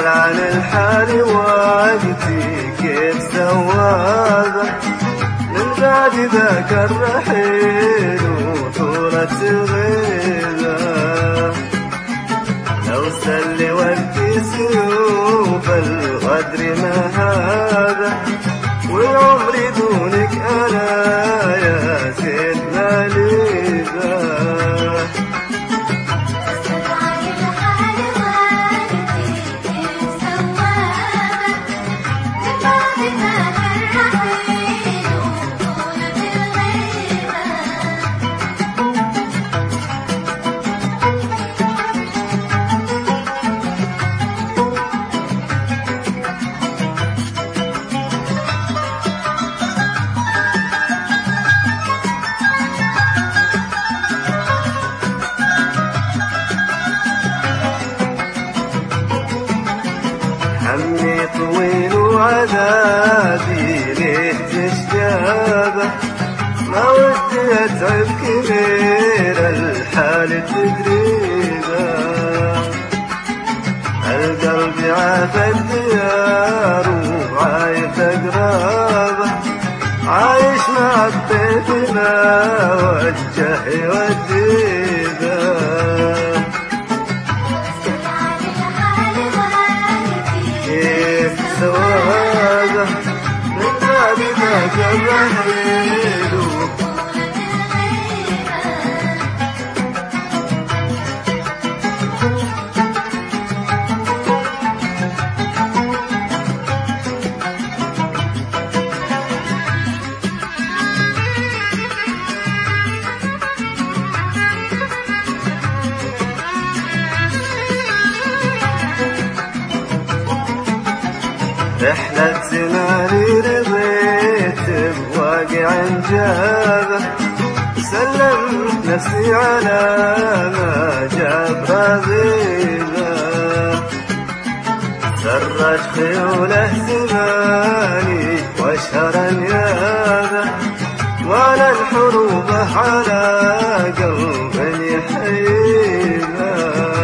تسأل عن الحال وقتي كيف سواها من بعد ذاك الرحيل وطولة غيبة. لو سل وقتي سيوف الغدر ما هذا والعمر دونك أنا يا سيدنا ليبا. همي طويل وعذابي ليه تشتابه ما ودي أتعب كبير الحال تقريبا. القلب عافى الديار وعايف أقرابه عايش مع الطيف ما وجه يوديبه. سواها من بعد ذاك الرحيل رحلة زماني رضيت بواقع جابه سلمت نفسي على ما جاب رغيبه. سرج خيوله زماني واشهر انيابه وانا الحروب على قلب يحيبه.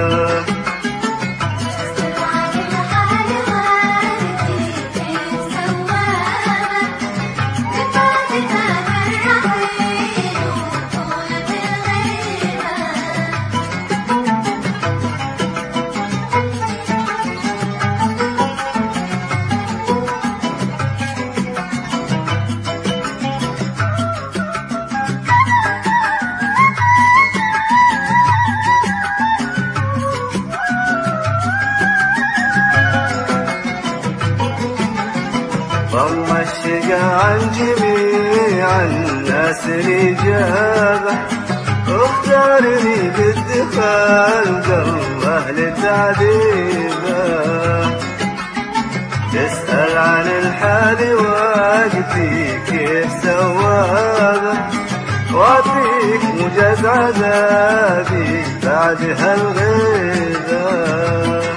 ضم الشقا عن جميع الناس الإجابة اختارني بالدخال الله لتعذيبه. تسأل عن الحال وقتي كيف سواها واعطيك موجز عذابي بعد هالغيبة.